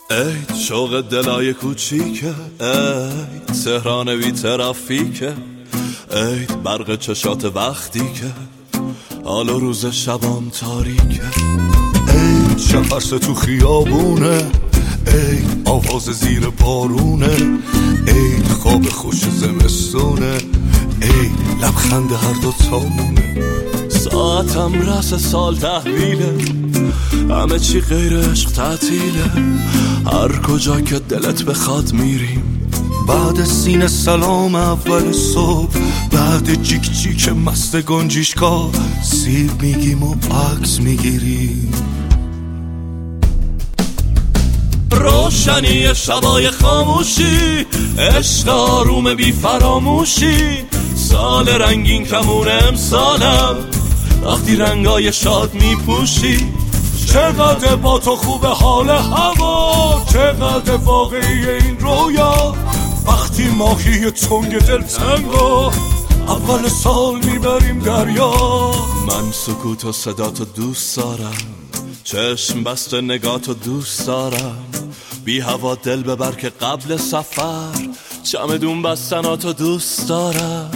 عید شوق دلای کوچیکه، عید تهران بی ترافیکه، عید برق چشات وقتی که حال و روز شبام تاریکه، عید شفرس تو خیابونه، عید آواز زیر بارونه، عید خواب خوش زمستونه، عید لبخند هر دو تامونه. ساعتم رس سال تحویله، همه چی غیر عشق تعطیله، هر کجا که دلت بخواد میریم. بعد سینه سلام اول صبح، بعد جیک جیک مست گنجیشکا سیب میگیم و عکس میگیریم. روشنی شبای خاموشی، عشق آروم بی فراموشی، سال رنگین کمون امسالم وقتی رنگای شاد میپوشی. چقدر با تو خوبه حال هوا، چقدر واقعی این رویا، وقتی ماهی تنگ دلتنگو اول سال میبریم دریا. من سکوت و صداتو دوست دارم، چشم بسته نگاتو دوست دارم، بی هوا دل ببر که قبل سفر چمدون بستناتو دوست دارم.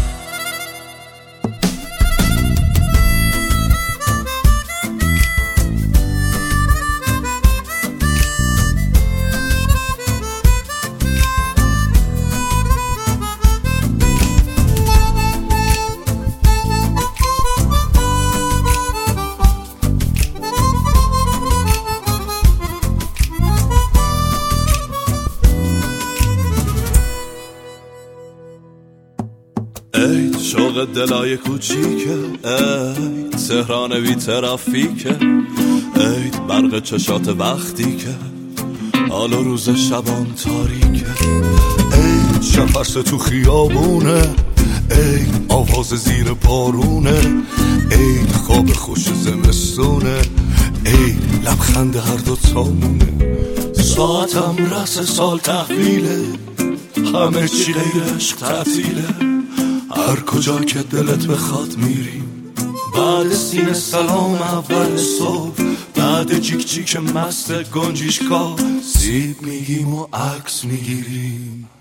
عید شوق دلای کوچیکه، عید تهران بی ترافیکه، عید برق چشات وقتی که حال و روز شبام تاریکه، عید شفرس تو خیابونه، عید آواز زیر بارونه، عید خواب خوش زمستونه، عید لبخند هر دو تامونه. ساعتم رس سال تحویله، همه چی غیر عشق تعطیله، هر کجا که دلت بخواد میریم. بعد سینه سلام اول صبح، بعد جیک جیک مست گنجیشکا سیب میگیم و عکس میگیریم.